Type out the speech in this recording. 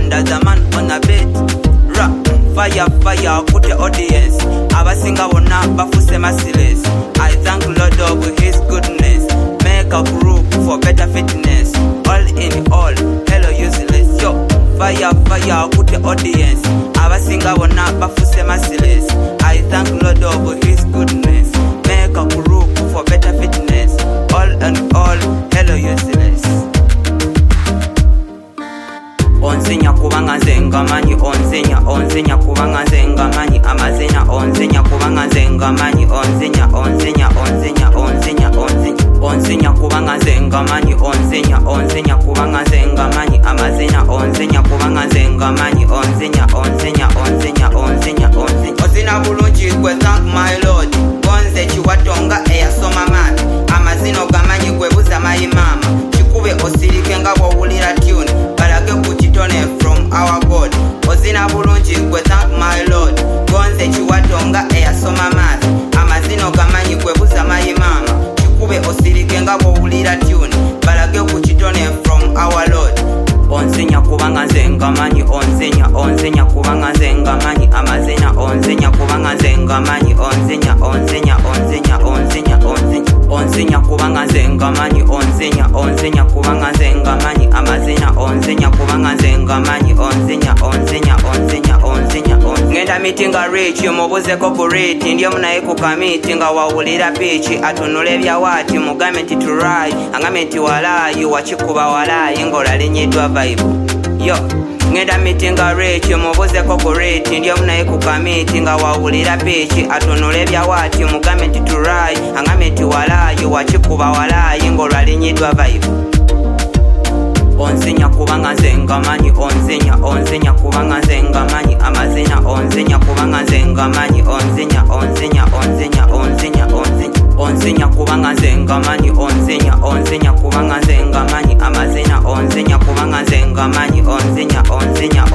under the man on a bed. Fire, fire, put the audience. Abasinga bona bafuse merciless. I thank Lord of his goodness. Make a group for better fitness. All in all, hello useless. Yo, fire, fire, put the audience. Abasinga bona bafuse merciless. I thank Lord of his goodness. Make a group for better fitness. All in all, hello useless. Onzenya kubanga zenga manyi onzenya kubanga zenga manyi amazenya onzenya kubanga zenga manyi onzenya kubanga zenga manyi onzenya kubanga zenga manyi amazenya onzenya kubanga zenga manyi onzenya ozina bulungi gwe thank my lord bonze chiwatonga eyasoma mati amazino gamanyi gwe buza mayi mama chikube osirike nga bwowulira tune balage kuchitone from our God ozina bulungi gwe thank my lord bonze chiwatonga eyasoma mati amazino gamanyi gwe buza mayi mama chikube osirike nga bwowulira tune balage kuchitone from our lord onzenya kubanga zenga manyi onzenya kubanga zenga manyi amazenya onzenya kubanga zenga manyi onzenya kubanga zenga manyi onzenya kubanga zenga manyi amazenya onzenya kubanga zenga manyi onzenya ngenda mitinga rich mubuze corporate ndiyo munaye ku kamiti nga wawulira pichi atunule bya wati mugambe nti turai angambe nti walayi wachikuba walayi ngola linyidwa vibe yo ngenda mitinga rich mubuze corporate ndiyo munaye ku kamiti nga wawulira pichi atunule bya wati mugambe nti turai angambe nti walayi wachikuba walayi ngola linyidwa vibe onzenya kubanga zenga manyi onzenya kubanga zenga manyi amazenya onzenya kubanga zenga manyi onzenya kubanga zenga manyi onzenya kubanga zenga manyi amazenya onzenya kubanga zenga manyi onzenya